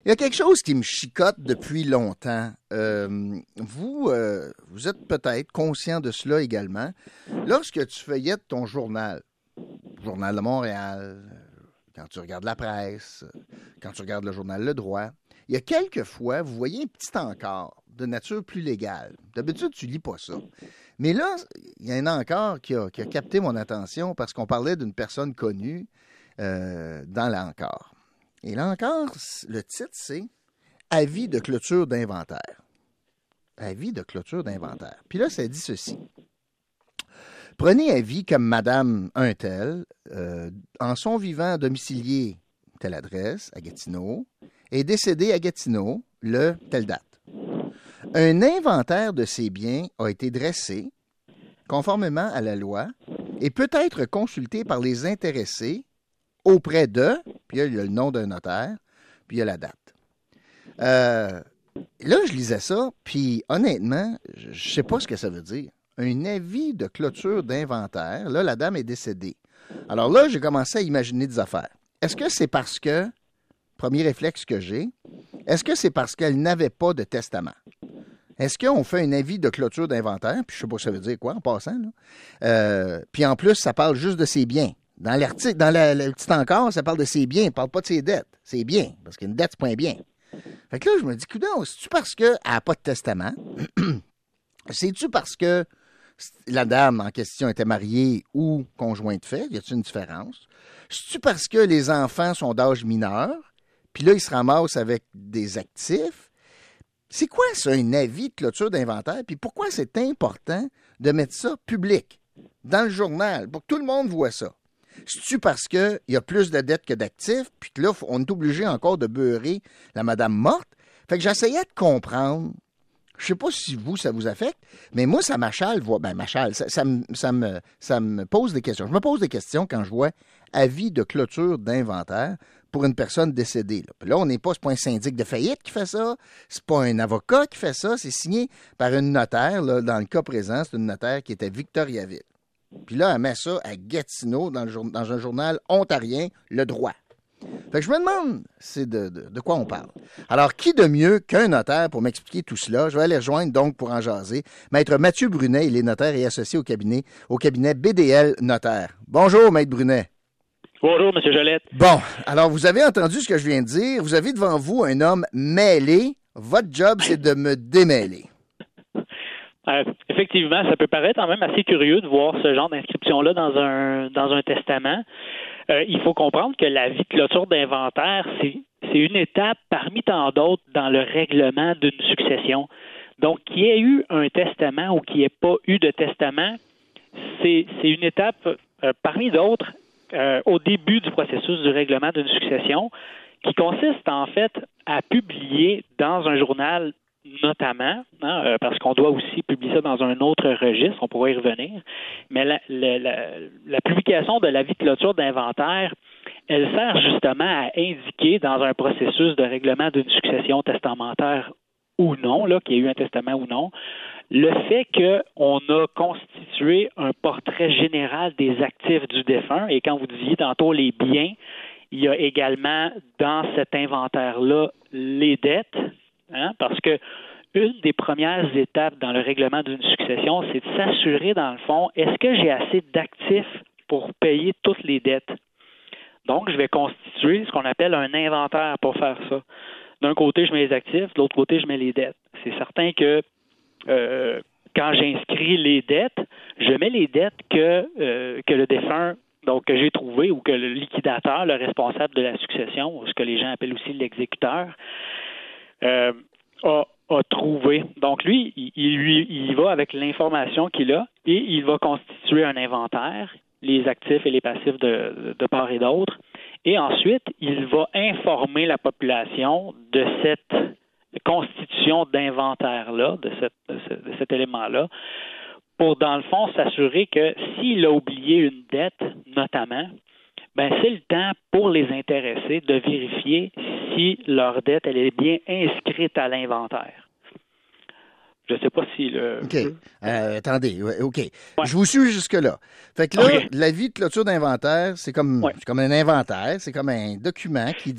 Il y a quelque chose qui me chicote depuis longtemps. Vous êtes peut-être conscient de cela également. Lorsque tu feuillettes ton journal, Journal de Montréal, quand tu regardes la presse, quand tu regardes le journal Le Droit, il y a quelques fois, vous voyez un petit encart de nature plus légale. D'habitude, tu lis pas ça. Mais là, il y a un encart qui a capté mon attention parce qu'on parlait d'une personne connue dans l'encart. Et l'encart, le titre, c'est « Avis de clôture d'inventaire ». Avis de clôture d'inventaire. Puis là, ça dit ceci. Prenez avis comme Madame un tel, en son vivant domicilié telle adresse, à Gatineau, et décédé à Gatineau, le telle date. Un inventaire de ses biens a été dressé, conformément à la loi, et peut être consulté par les intéressés auprès de, puis là, il y a le nom d'un notaire, puis il y a la date. Là, je lisais ça, puis honnêtement, je ne sais pas ce que ça veut dire. Un avis de clôture d'inventaire. Là, la dame est décédée. Alors là, j'ai commencé à imaginer des affaires. Est-ce que c'est parce que, premier réflexe que j'ai, est-ce que c'est parce qu'elle n'avait pas de testament? Est-ce qu'on fait un avis de clôture d'inventaire? Puis je ne sais pas ça veut dire quoi en passant. Là. Puis en plus, ça parle juste de ses biens. Dans l'article, dans le petit encart, ça parle de ses biens. Ça ne parle pas de ses dettes. C'est biens. Parce qu'une dette, c'est pas un bien. Fait que là, je me dis, coudonc, c'est-tu parce qu'elle n'a pas de testament? C'est-tu parce que la dame en question était mariée ou conjointe de fait? Y a-t-il une différence? C'est-tu parce que les enfants sont d'âge mineur? Puis là, ils se ramassent avec des actifs? C'est quoi ça, un avis de clôture d'inventaire? Puis pourquoi c'est important de mettre ça public, dans le journal, pour que tout le monde voit ça? C'est-tu parce qu'il y a plus de dettes que d'actifs, puis que là, on est obligé encore de beurrer la madame morte? Fait que j'essayais de comprendre. Je sais pas si vous, ça vous affecte, mais moi, ça m'achale. Ça me pose des questions. Je me pose des questions quand je vois avis de clôture d'inventaire pour une personne décédée. Là, puis là c'est pas un syndic de faillite qui fait ça, c'est pas un avocat qui fait ça, c'est signé par une notaire. Là, dans le cas présent, c'est une notaire qui était à Victoriaville. Puis là, elle met ça à Gatineau, dans un journal ontarien, Le Droit. Fait que je me demande, c'est de quoi on parle. Alors, qui de mieux qu'un notaire pour m'expliquer tout cela? Je vais aller rejoindre, donc, pour en jaser, Maître Mathieu Brunet. Il est notaire et associé au cabinet BDL Notaire. Bonjour, Maître Brunet. Bonjour, M. Jolette. Bon, alors, vous avez entendu ce que je viens de dire. Vous avez devant vous un homme mêlé. Votre job, c'est de me démêler. Effectivement, ça peut paraître quand même assez curieux de voir ce genre d'inscription-là dans un testament. Il faut comprendre que l'avis de clôture d'inventaire, c'est une étape parmi tant d'autres dans le règlement d'une succession. Donc, qu'il y ait eu un testament ou qu'il n'y ait pas eu de testament, c'est une étape parmi d'autres au début du processus du règlement d'une succession qui consiste en fait à publier dans un journal notamment, parce qu'on doit aussi publier ça dans un autre registre, on pourra y revenir, mais la publication de l'avis de clôture d'inventaire, elle sert justement à indiquer dans un processus de règlement d'une succession testamentaire ou non, là, qu'il y a eu un testament ou non, le fait qu'on a constitué un portrait général des actifs du défunt, et quand vous disiez tantôt les biens, il y a également dans cet inventaire-là les dettes, parce que une des premières étapes dans le règlement d'une succession, c'est de s'assurer, dans le fond, est-ce que j'ai assez d'actifs pour payer toutes les dettes? Donc, je vais constituer ce qu'on appelle un inventaire pour faire ça. D'un côté, je mets les actifs, de l'autre côté, je mets les dettes. C'est certain que quand j'inscris les dettes, je mets les dettes que le défunt, donc que j'ai trouvé, ou que le liquidateur, le responsable de la succession, ou ce que les gens appellent aussi l'exécuteur, a trouvé. Donc, lui, il va avec l'information qu'il a et il va constituer un inventaire, les actifs et les passifs de part et d'autre. Et ensuite, il va informer la population de cette constitution d'inventaire-là, de cet élément-là, pour, dans le fond, s'assurer que s'il a oublié une dette, notamment, c'est le temps pour les intéressés de vérifier si leur dette elle est bien inscrite à l'inventaire. Je ne sais pas si le... OK. Attendez. OK. Ouais. Je vous suis jusque-là. Fait que là, okay. L'avis de clôture d'inventaire, c'est comme un inventaire. C'est comme un document qui dit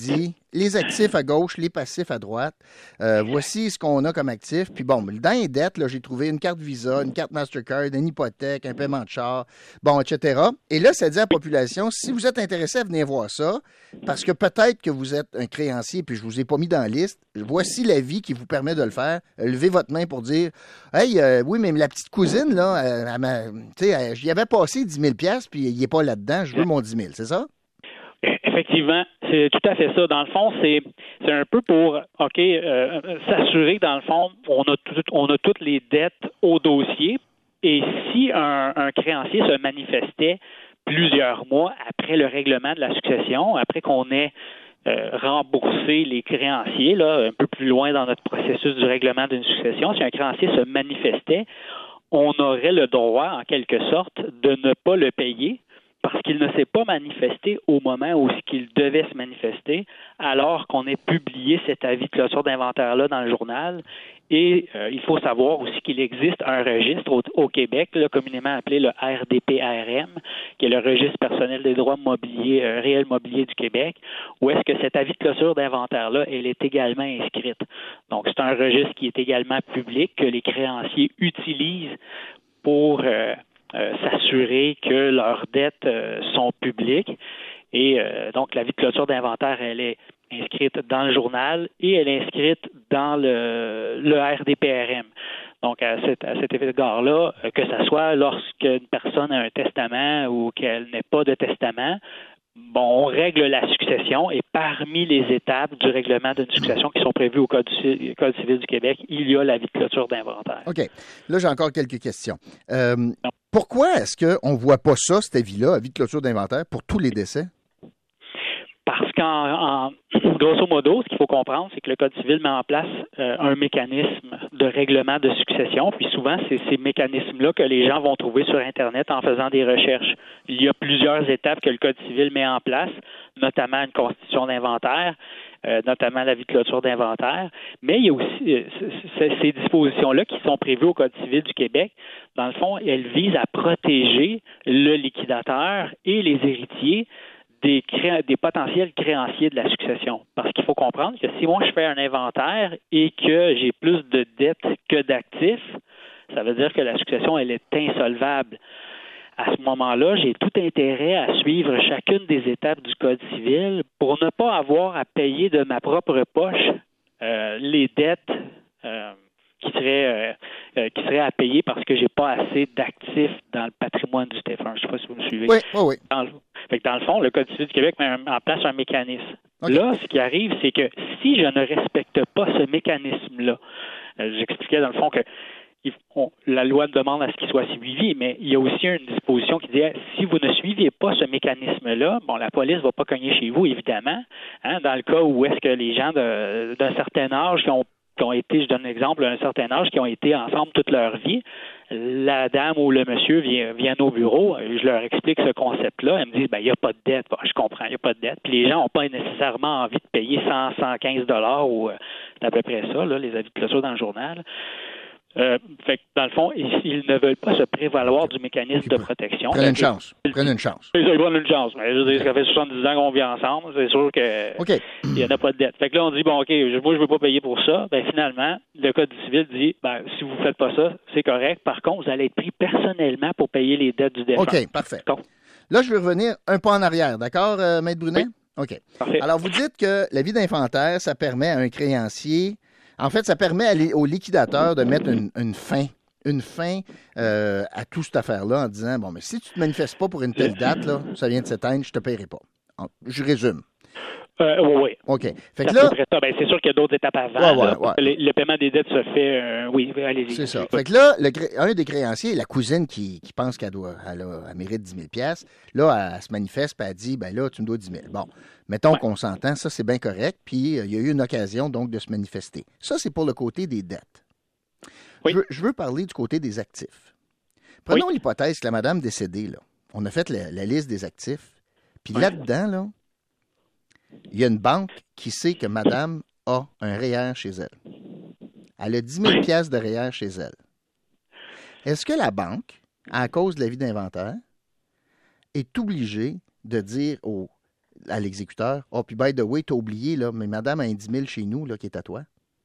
les actifs à gauche, les passifs à droite. Voici ce qu'on a comme actifs. Puis bon, dans les dettes, là, j'ai trouvé une carte Visa, une carte Mastercard, une hypothèque, un paiement de char, bon, etc. Et là, ça dit à la population, si vous êtes intéressé à venir voir ça, parce que peut-être que vous êtes un créancier, puis je vous ai pas mis dans la liste, voici l'avis qui vous permet de le faire. Levez votre main pour dire, hey, oui, mais la petite cousine, là, tu sais, j'y avais passé 10 000 $, puis il n'est pas là-dedans, je veux mon 10 000, c'est ça? Effectivement, c'est tout à fait ça. Dans le fond, c'est un peu pour s'assurer que dans le fond, on a toutes les dettes au dossier. Et si un créancier se manifestait plusieurs mois après le règlement de la succession, après qu'on ait rembourser les créanciers, là, un peu plus loin dans notre processus du règlement d'une succession, si un créancier se manifestait, on aurait le droit, en quelque sorte, de ne pas le payer parce qu'il ne s'est pas manifesté au moment où il devait se manifester, alors qu'on ait publié cet avis de clôture d'inventaire-là dans le journal. Et il faut savoir aussi qu'il existe un registre au Québec, là, communément appelé le RDPRM, qui est le registre personnel des droits mobiliers, réels mobiliers du Québec, où est-ce que cet avis de clôture d'inventaire-là, elle est également inscrite. Donc, c'est un registre qui est également public, que les créanciers utilisent pour s'assurer que leurs dettes sont publiques. Et donc, l'avis de clôture d'inventaire, elle est inscrite dans le journal et elle est inscrite dans le RDPRM. Donc, à cet égard-là, que ce soit lorsqu'une personne a un testament ou qu'elle n'ait pas de testament, bon, on règle la succession et parmi les étapes du règlement d'une succession qui sont prévues au Code civil du Québec, il y a l'avis de clôture d'inventaire. OK. Là, j'ai encore quelques questions. Pourquoi est-ce qu'on ne voit pas ça, cet avis-là, avis de clôture d'inventaire, pour tous les décès? Parce qu'en grosso modo, ce qu'il faut comprendre, c'est que le Code civil met en place un mécanisme de règlement de succession. Puis souvent, c'est ces mécanismes-là que les gens vont trouver sur Internet en faisant des recherches. Il y a plusieurs étapes que le Code civil met en place, notamment une constitution d'inventaire, notamment l'avis de clôture d'inventaire. Mais il y a aussi ces dispositions-là qui sont prévues au Code civil du Québec. Dans le fond, elles visent à protéger le liquidateur et les héritiers des potentiels créanciers de la succession. Parce qu'il faut comprendre que si moi je fais un inventaire et que j'ai plus de dettes que d'actifs, ça veut dire que la succession, elle est insolvable. À ce moment-là, j'ai tout intérêt à suivre chacune des étapes du Code civil pour ne pas avoir à payer de ma propre poche les dettes qui seraient à payer parce que j'ai pas assez d'actifs dans le patrimoine du défunt. Je ne sais pas si vous me suivez. Oui. Dans le fond, le Code civil du Québec met en place un mécanisme. Okay. Là, ce qui arrive, c'est que si je ne respecte pas ce mécanisme-là, j'expliquais dans le fond que la loi demande à ce qu'il soit suivi, mais il y a aussi une disposition qui dit si vous ne suivez pas ce mécanisme-là, bon, la police ne va pas cogner chez vous, évidemment. Hein, dans le cas où est-ce que les gens d'un certain âge qui ont été, je donne un exemple, un certain âge, qui ont été ensemble toute leur vie, la dame ou le monsieur viennent au bureau, je leur explique ce concept-là, ils me disent, il n'y a pas de dette. Bon, je comprends, il n'y a pas de dette. Puis les gens n'ont pas nécessairement envie de payer 100, 115 $ ou c'est à peu près ça, là, les avis de clôture dans le journal. Fait que dans le fond, ils ne veulent pas se prévaloir du mécanisme de protection. Prennent une chance. Ils prennent une chance. Mais je veux dire, ça fait 70 ans qu'on vit ensemble. C'est sûr qu'il n'y en a pas de dette. Fait que là, on dit, bon, OK, moi, je veux pas payer pour ça. Ben, finalement, le Code civil dit, si vous ne faites pas ça, c'est correct. Par contre, vous allez être pris personnellement pour payer les dettes du défunt. OK, parfait. Là, je vais revenir un pas en arrière. D'accord, Maître Brunet? Oui. OK. Parfait. Alors, vous dites que l'avis d'inventaire, ça permet à un créancier. En fait, ça permet au liquidateur de mettre une fin à toute cette affaire-là en disant, bon, mais si tu ne te manifestes pas pour une telle date, là, ça vient de s'éteindre, je ne te paierai pas. Je résume. Oui. OK. Fait que là, c'est sûr qu'il y a d'autres étapes avant. Ouais. Le paiement des dettes se fait, oui, allez-y. C'est ça. Fait que là, un des créanciers, la cousine qui pense qu'elle mérite 10 000 $, là, elle se manifeste et elle dit, ben là, tu me dois 10 000 $. Bon, mettons qu'on s'entend, ça, c'est bien correct, puis il y a eu une occasion, donc, de se manifester. Ça, c'est pour le côté des dettes. Oui. Je veux parler du côté des actifs. Prenons l'hypothèse que la madame décédée, là, on a fait la liste des actifs, puis là-dedans, là, il y a une banque qui sait que madame a un REER chez elle. Elle a 10 000 $ de REER chez elle. Est-ce que la banque, à cause de l'avis d'inventaire, est obligée de dire aux à l'exécuteur. Oh, puis by the way, t'as oublié, là, mais madame a un 10 000 chez nous, là, qui est à toi.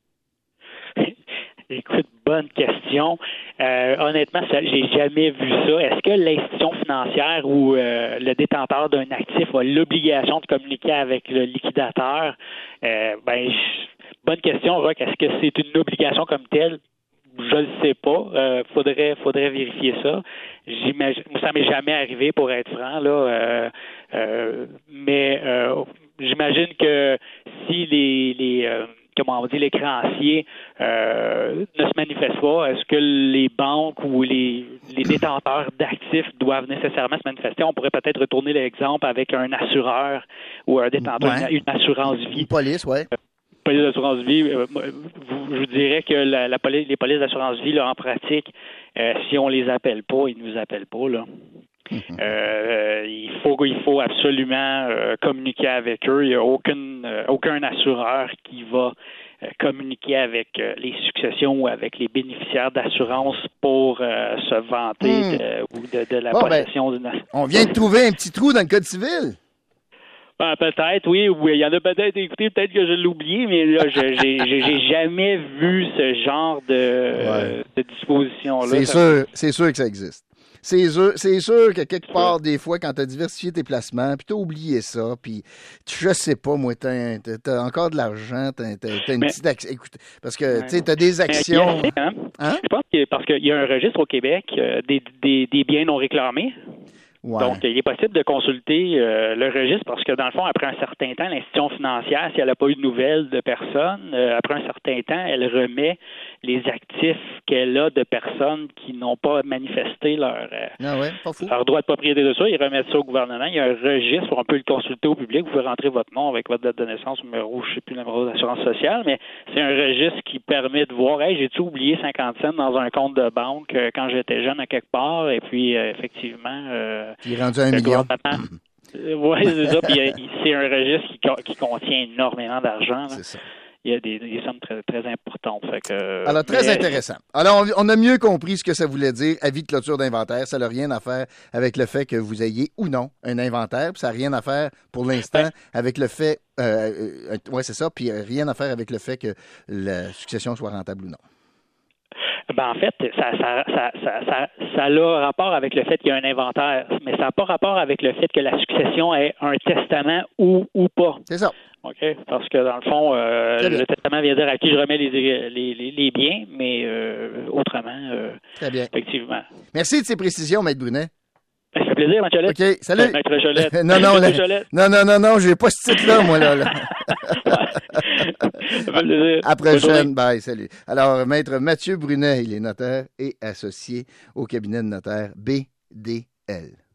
Écoute, bonne question. Honnêtement, j'ai jamais vu ça. Est-ce que l'institution financière ou le détenteur d'un actif a l'obligation de communiquer avec le liquidateur? Bonne question, Roch. Est-ce que c'est une obligation comme telle? Je ne sais pas. Faudrait vérifier ça. Ça m'est jamais arrivé, pour être franc, là. Mais j'imagine que si les créanciers ne se manifestent pas, est-ce que les banques ou les détenteurs d'actifs doivent nécessairement se manifester? On pourrait peut-être retourner l'exemple avec un assureur ou un détenteur, une assurance vie. Une police, oui. Police d'assurance vie, je vous dirais que les polices d'assurance vie, là, en pratique, si on les appelle pas, ils nous appellent pas, là. Il faut absolument communiquer avec eux. Il n'y a aucun assureur qui va communiquer avec les successions ou avec les bénéficiaires d'assurance pour se vanter de la possession d'une assurance. On vient de trouver un petit trou dans le Code civil. Peut-être, oui. Il y en a peut-être, écoutez, peut-être que je l'ai oublié, mais là, j'ai jamais vu ce genre de disposition-là. C'est sûr que ça existe. C'est sûr que quelque part, des fois, quand tu as diversifié tes placements, puis tu as oublié ça, puis je sais pas, moi, t'as encore de l'argent, t'as une petite action. Écoute, parce que tu as des actions. Hein? Je pense que parce qu'il y a un registre au Québec des biens non réclamés. Ouais. Donc, il est possible de consulter le registre parce que, dans le fond, après un certain temps, l'institution financière, si elle n'a pas eu de nouvelles de personnes, après un certain temps, elle remet les actifs qu'elle a de personnes qui n'ont pas manifesté leur droit de propriété de ça. Ils remettent ça au gouvernement. Il y a un registre où on peut le consulter au public. Vous pouvez rentrer votre nom avec votre date de naissance, numéro, je ne sais plus, numéro d'assurance sociale, mais c'est un registre qui permet de voir, hey, j'ai-tu oublié 50 cents dans un compte de banque quand j'étais jeune à quelque part? Et puis, effectivement... il est rendu à 1 million. Oui, c'est ça. Puis c'est un registre qui contient énormément d'argent. C'est ça. Il y a des sommes très, très importantes. Alors, très intéressant. Alors, on a mieux compris ce que ça voulait dire, avis de clôture d'inventaire. Ça n'a rien à faire avec le fait que vous ayez ou non un inventaire. Puis ça n'a rien à faire, pour l'instant, avec le fait... c'est ça. Puis rien à faire avec le fait que la succession soit rentable ou non. En fait, ça a rapport avec le fait qu'il y a un inventaire, mais ça n'a pas rapport avec le fait que la succession ait un testament ou pas. C'est ça. OK? Parce que, dans le fond, le testament vient dire à qui je remets les biens, mais autrement, très bien. Effectivement. Merci de ces précisions, Maître Brunet. Ça fait plaisir, Maître Cholette. OK, salut. Maître Cholette. Non, j'ai pas ce titre-là, moi, là. À prochaine. Bye, salut. Alors, Maître Mathieu Brunet, il est notaire et associé au cabinet de notaire BDL.